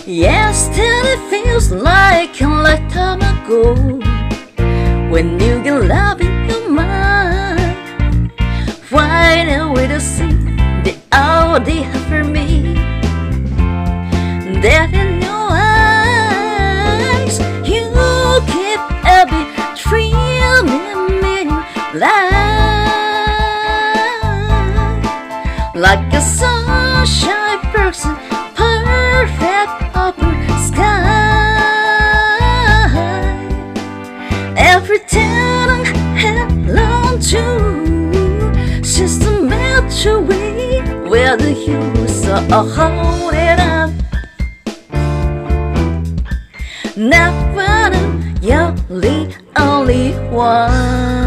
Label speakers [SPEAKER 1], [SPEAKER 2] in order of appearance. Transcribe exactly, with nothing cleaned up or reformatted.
[SPEAKER 1] Yesterday feels like a lifetime ago, when you get love in your mind, find a way to see the all they have for me. That in your eyes, you keep every dream in life, like a sunshine person, perfect upper sky. Everything I held on to since the met you way, whether you saw or hold it up. Never knew you're the only one.